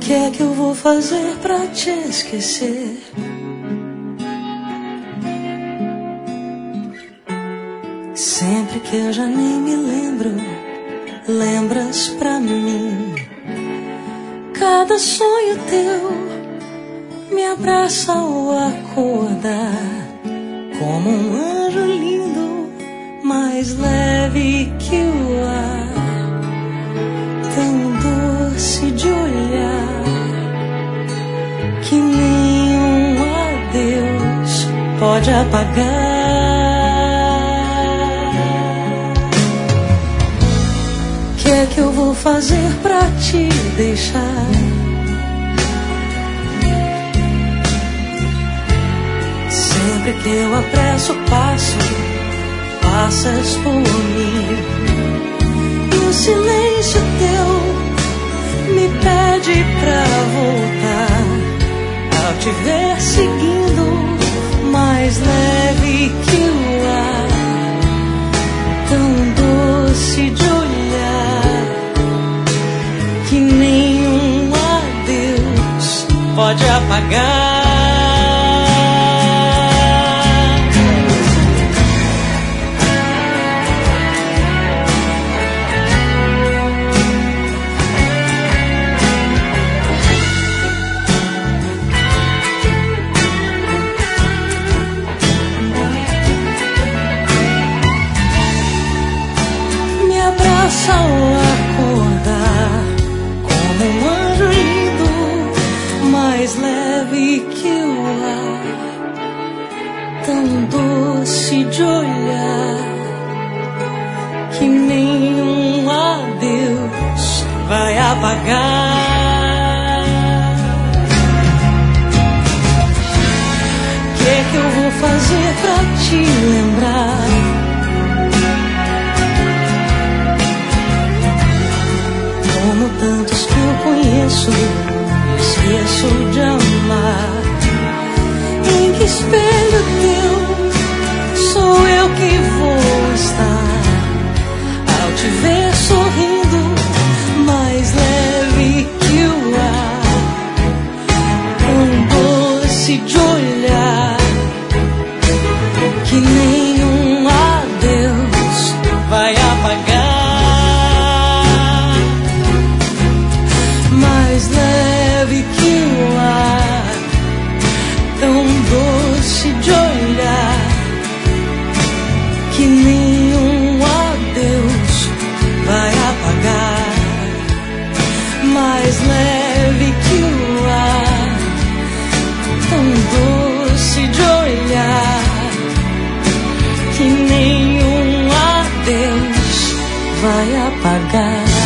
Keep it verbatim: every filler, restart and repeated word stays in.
que é que eu vou fazer pra te esquecer? Sempre que eu já nem me lembro, lembras pra mim. Cada sonho teu me abraça ao acordar, como um anjo lindo, mais leve que o ar, tão doce de olhar, que nenhum adeus pode apagar. O que é que eu vou fazer pra te deixar? Sempre que eu apresso o passo, passas por mim, e o silêncio teu me pede pra voltar. Ao te ver seguindo, mais leve que o ar, tão doce de olhar, que nenhum adeus pode apagar. Ao acordar, como um anjo lindo, mais leve que o ar, tão doce de olhar, que nenhum adeus vai apagar. O que é que eu vou fazer pra te lembrar? Como tantos que eu conheço, esqueço de amar. Em que espelho teu sou eu que vou estar? Ao te ver sorrindo, mais leve que o ar, tão doce de olhar, que nenhum adeus vai apagar. Mais leve que o ar, tão doce de olhar, que nenhum adeus vai apagar. Mais leve que o ar, tão doce de olhar, que nenhum adeus vai apagar.